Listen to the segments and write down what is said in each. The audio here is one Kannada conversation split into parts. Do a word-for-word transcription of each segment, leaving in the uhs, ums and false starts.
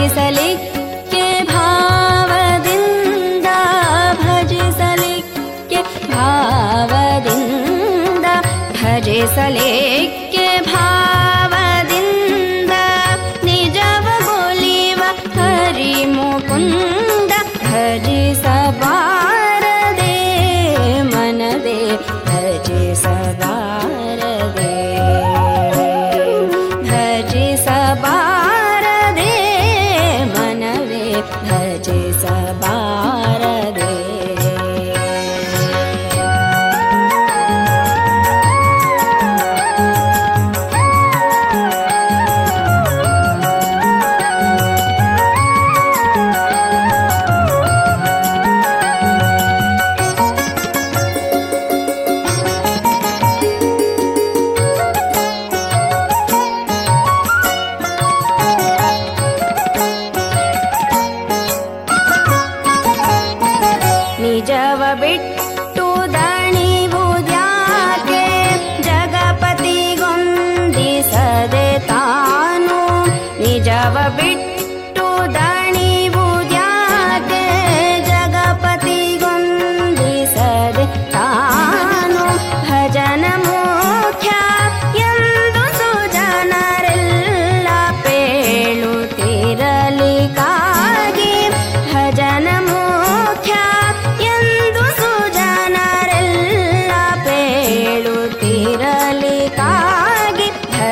ಭಜಿಸಲಿಕ್ಕೆ ಭಾವದಿಂದ ಭಜಿಸಲಿಕ್ಕೆ ಭಾವದಿಂದ ಭಜಿಸಲಿಕ್ಕೆ ಭಾವದಿಂದ ನಿಜವಗೊಲಿವ ಹರಿ ಮುಕುಂದ ಭಜಿಸಬಾರದೆ ಮನವೇ ಭಜಿಸಬಾರದೆ ಭಜಿಸಬಾರದೆ ಮನವೇ ಭಜಿಸಬಾರದೆ ನಿಜವ ಬಿಟ್ಟು ದಣಿವುದ್ಯಾಕೆ ಜಗಪತಿಗೊಂದಿಸದೆ ತಾನು ನಿಜವ ಬಿಟ್ಟು ದಣಿವುದ್ಯಾಕೆ ಜಗಪತಿಗೊಂದಿಸದೆ ತಾನು ಭಜನ ಮುಖ್ಯ ಎಂದು ಸುಜನರೆಲ್ಲ ಪೇಳುತ್ತಿರಲಿಕ್ಕಾಗಿ ಭಜನ ಮುಖ್ಯ ತಿರಲಿಕ್ಕಾಗಿ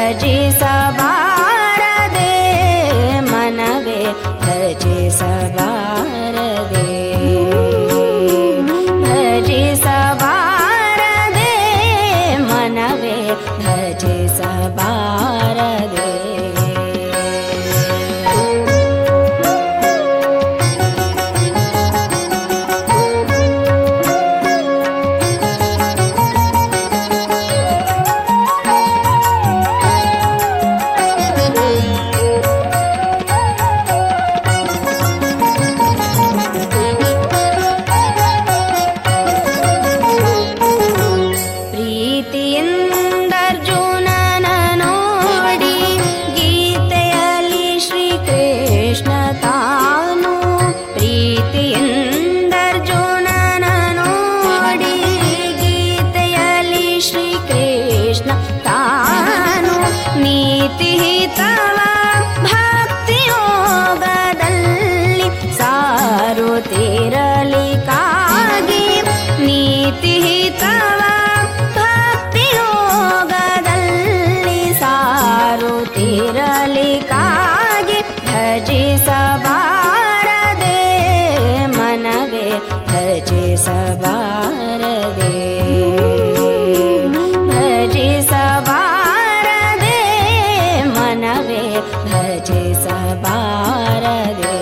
ಭಜಿಸಬಾರದೆ ಮನವೇ ಭಜಿಸಬಾರದೆ ಭಜಿಸಬಾರದೆ ಮನವೇ ಭಜಿಸಬಾರದೆ ಪ್ರೀತಿಯಿಂದರ್ಜುನನ ನೋಡಿ ಗೀತೆಯಲ್ಲಿ ಶ್ರೀಕೃಷ್ಣ ತಾನು ಪ್ರೀತಿಯಿಂದರ್ಜುನನ ನೋಡಿ ಗೀತೆಯಲ್ಲಿ ಶ್ರೀಕೃಷ್ಣ ತಾನು ನೀತಿಹಿತವ ಭಕ್ತಿಯೋಗದಲ್ಲಿ ಸಾರುತ್ತಿರಲಿಕ್ಕಾಗಿ ನೀತಿಹಿತವ ಸಾರುತ್ತಿರಲಿಕ್ಕಾಗಿ ಭಜಿಸಬಾರದೆ ಮನವೇ ಭಜಿಸಬಾರದೆ ಭಜಿಸಬಾರದೆ ಮನವೇ ಭಜಿಸಬಾರದೆ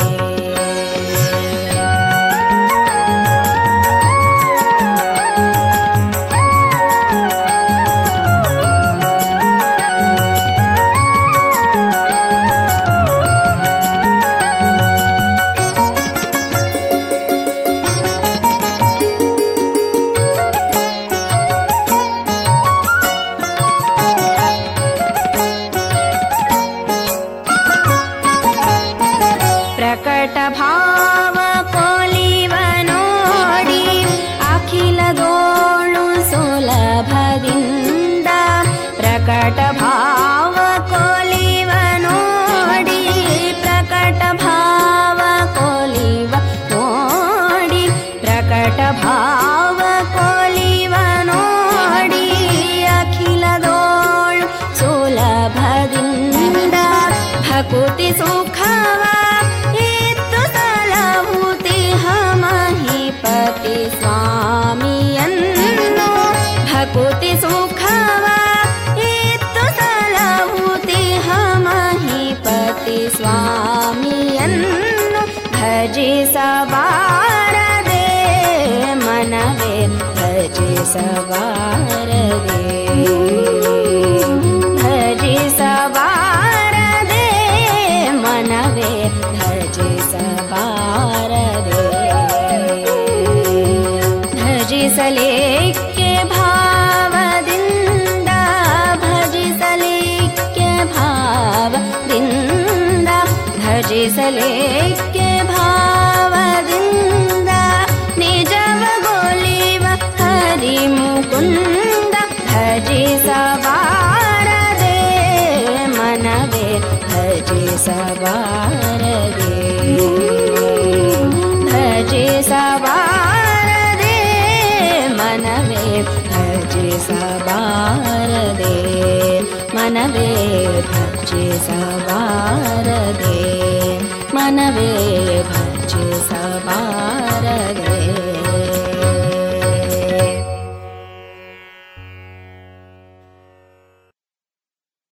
ಪ್ರಕಟ ಭಾವ ಕೊಲಿವ ನೋಡಿ ಅಖಿಲದೋಳು ಸುಲಭದಿಂದ ಪ್ರಕಟ ಭಾವ ಕೊಲಿವ ನೋಡಿ ಪ್ರಕಟ ಭಾವ ಕೊಲಿವ ನೋಡಿ ಪ್ರಕಟ ಭಾವ ಕೊಲಿವ ನೋಡಿ ಅಖಿಲದೋಳು ಸುಲಭದಿಂದ ಭಕುತಿ ಸುಖವ ಮಹಿಪತಿ ಸ್ವಾಮಿಯನ್ನು ಭಕುತಿ ಸುಖವ ಇತ್ತು ಸಲಹುತಿ ಮಹಿಪತಿ ಸ್ವಾಮಿಯನ್ನು ಭಜಿಸಬಾರದೆ ಮನವೇ ಭಜಿಸಬಾರದೆ ಭಜಿಸಬಾರದೆ ಮನವೇ ಭಜಿಸಬಾರದೆ ಭಜಿಸಲಿಕ್ಕೆ ಭಾವದಿಂದ ಭಜಿಸಲಿಕ್ಕೆ ಭಾವದಿಂದ ಭಜ ಭಜಿಸಲೇಕೆ ಭಾವದಿಂದ ನಿಜವಗೊಲಿವ ಹರಿ ಮುಕುಂದ ಭಜಿಸಬಾರದೆ ಮನವೇ ಭಜಿಸಬಾರದೆ ಭಜಿಸಬಾರದೆ ಮನವೇ ಭಜಿಸಬಾರದೆ ಮನವೇ ಭಜಿಸಬಾರದೆ ಮನವೇ ಭಜಿಸ